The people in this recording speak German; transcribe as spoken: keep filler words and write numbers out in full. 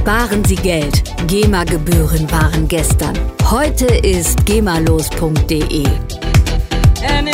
Sparen Sie Geld. GEMA-Gebühren waren gestern. Heute ist gemalos punkt de.